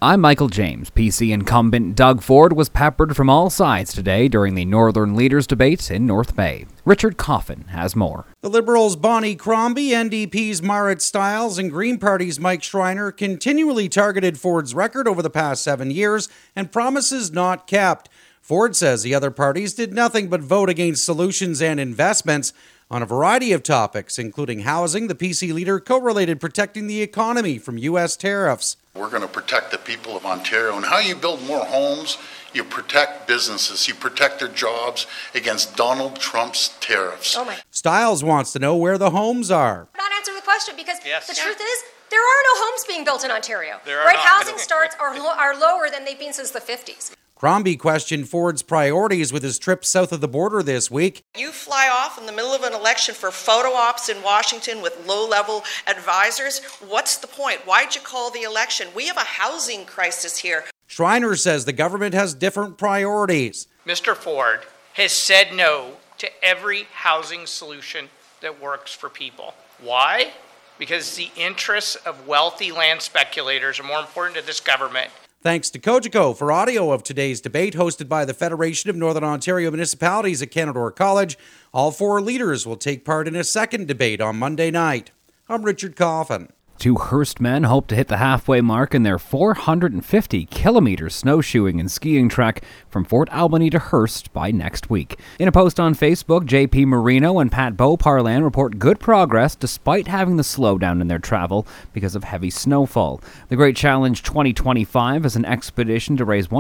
I'm Michael James. PC incumbent Doug Ford was peppered from all sides today during the Northern Leaders debate in North Bay. Richard Coffin has more. The Liberals' Bonnie Crombie, NDP's Marit Stiles, and Green Party's Mike Schreiner continually targeted Ford's record over the past 7 years and promises not kept. Ford says the other parties did nothing but vote against solutions and investments on a variety of topics, including housing. The PC leader correlated protecting the economy from U.S. tariffs. We're going to protect the people of Ontario, and how you build more homes, you protect businesses, you protect their jobs against Donald Trump's tariffs. Stiles wants to know where the homes are. Not answer the question because the truth is there are no homes being built in Ontario. Housing starts are lower than they've been since the 50s. Crombie questioned Ford's priorities with his trip south of the border this week. You fly off in the middle of an election for photo ops in Washington with low-level advisors. What's the point? Why'd you call the election? We have a housing crisis here. Schreiner says the government has different priorities. Mr. Ford has said no to every housing solution that works for people. Why? Because the interests of wealthy land speculators are more important to this government. Thanks to Cogeco for audio of today's debate, hosted by the Federation of Northern Ontario Municipalities at Canadore College. All four leaders will take part in a second debate on Monday night. I'm Richard Coffin. Two Hearst men hope to hit the halfway mark in their 450-kilometer snowshoeing and skiing trek from Fort Albany to Hearst by next week. In a post on Facebook, JP Marino and Pat Beauparlin report good progress despite having the slowdown in their travel because of heavy snowfall. The Great Challenge 2025 is an expedition to raise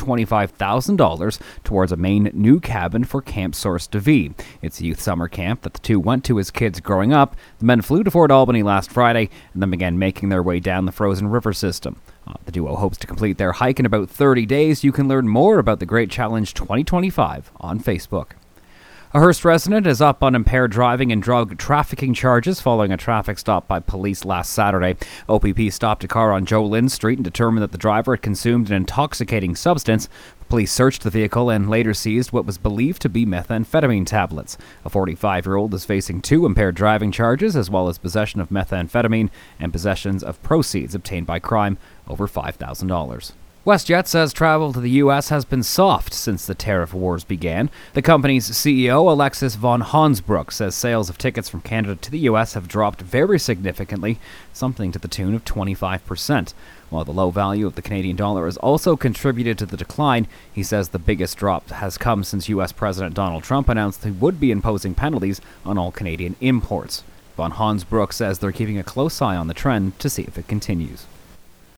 $125,000 towards a Maine new cabin for Camp Source de Vie. It's a youth summer camp that the two went to as kids growing up. The men flew to Fort Albany last Friday and then began making their way down the frozen river system. The duo hopes to complete their hike in about 30 days. You can learn more about the Great Challenge 2025 on Facebook. A Hearst resident is up on impaired driving and drug trafficking charges following a traffic stop by police last Saturday. OPP stopped a car on Joe Lynn Street and determined that the driver had consumed an intoxicating substance. Police searched the vehicle and later seized what was believed to be methamphetamine tablets. A 45-year-old is facing 2 impaired driving charges, as well as possession of methamphetamine and possessions of proceeds obtained by crime over $5,000. WestJet says travel to the U.S. has been soft since the tariff wars began. The company's CEO, Alexis von Hansbroek, says sales of tickets from Canada to the U.S. have dropped very significantly, something to the tune of 25%. While the low value of the Canadian dollar has also contributed to the decline, he says the biggest drop has come since U.S. President Donald Trump announced he would be imposing penalties on all Canadian imports. Von Hansbroek says they're keeping a close eye on the trend to see if it continues.